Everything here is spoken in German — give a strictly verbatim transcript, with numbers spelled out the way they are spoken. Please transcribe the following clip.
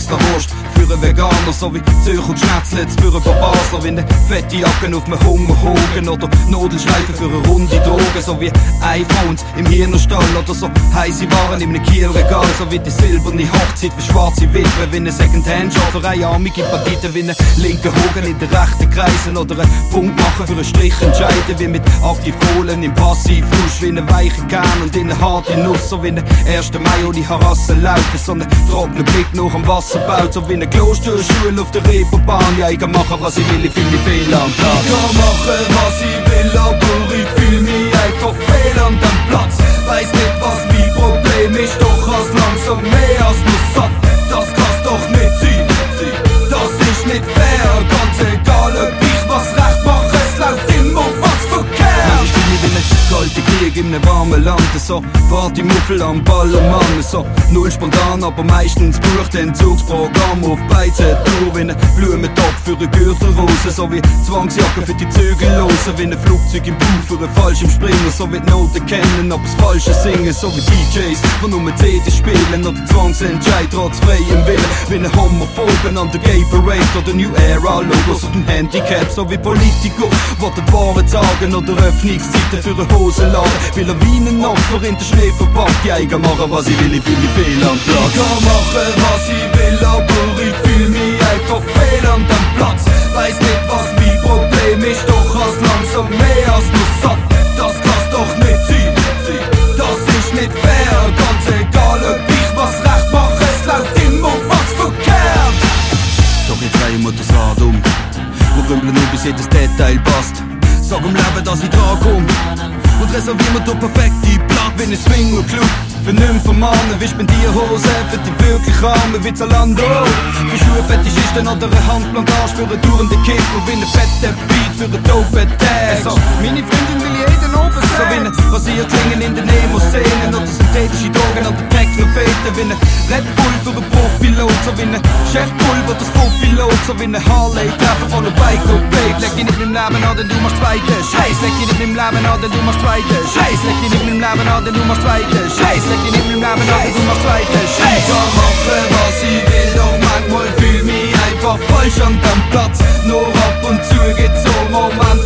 extra Wurst für einen Veganer, so wie Zürich und Schnetzlitz für einen Basler, wie eine fette Jacken auf einem Hungerhogen oder Nadelschleifen für eine runde Droge, so wie iPhones im Hirnerstall oder so heisse Waren in einem Kielregal, so wie die silberne Hochzeit für schwarze Witwe, wie eine Secondhand-Shop für eine armige Banditen, wie einen linken Hogen in den rechten Kreisen oder einen Punkt machen für einen Strich entscheiden, wie mit Aktivkohlen im Passivfluss, wie eine weiche Kern und in eine harte Nuss, so wie eine erste Mai ohne Harasse laufen, so einen trockenen Blick nach dem Wasser baut, so wie eine Klosterschule auf der Reeperbahn. Ja, ich kann machen, was ich will, ich fühl mich fehl am Platz. Ich kann machen, was ich will, aber ich fühl mich einfach fehl an dem Platz. Weiss nicht, was mein Problem ist, doch als langsam mehr als nur satt. Das kann's doch nicht sein, das ist nicht fair. Ganz egal, ob ich was recht mache, es läuft immer was verkehrt. Ich fühl mich wie ein kalter Krieg in einem warmen Land, so Partymuffel am Ballermann, so null spontan, aber meistens bucht Entzugsprogramm auf Beize durch, wie ein Blumentopf für eine Gürtelrose, so wie Zwangsjacke für die Zügellosen, wie ein Flugzeug im Bauch für einen falschen Springer, so wie die Noten kennen, aber das Falsche singen, so wie D Js, die nur C Ds spielen, oder Zwangsentscheid trotz freiem Willen, wie ein Homophoben an der Gay Parade oder New Era Logos auf dem Handicap, so wie Politiker, die die Wahrheit sagen, oder Öffnungszeiten für eine Hosenladen, wie Lawinenopfer in den Schnee verpackt. Ja, ich kann machen, was ich will, ich fühl mich fehl am Platz. Ich kann machen, was ich will, aber ich fühl mich einfach fehl an dem Platz. Weiss nicht, was mein Problem ist, doch als langsam mehr als nur satt. Das kann's doch nicht sein, das ist nicht fair. Ganz egal, ob ich was recht mache, es läuft immer was verkehrt. Doch jetzt drehen wir das Rad um, wir rümpeln nur bis jedes Detail passt. Sag im Leben, dass ich dran komm und reservier mir den perfekten Platz wie ein Swingerclub. Für Nymphomanen, wie Spendierhosen für die wirklich Armen wie Zalando. Für Schuhfetischisten oder eine Handplantage für einen dauernden Kiffer, wie ein fetter Beat für einen dope Tag. So, meine Freundin will jeden oben sehen, so wie ein Rasierklingen in den Nemo-Szenen oder synthetische Drogen an der Techno-Fete, wie ein Red Bull für einen Profilot, so wie ein Chef Pulver, das Profilot, so wie ein Harley-Treffer von einem Bike und Babe. Leg dich nicht mit dem Leben an, denn du machst zweite Scheiß. Leg dich nicht mit dem Leben an, denn du machst zweite Scheiß. Leg dich nicht mit dem Leben an, denn du machst zweite Scheiß. Leg dich nicht mit dem Leben an, denn du machst zweite Scheiß. Ich kann machen, was ich will, doch manchmal fühl mich einfach falsch an dem Platz. Nur ab und zu gibt's so Momente,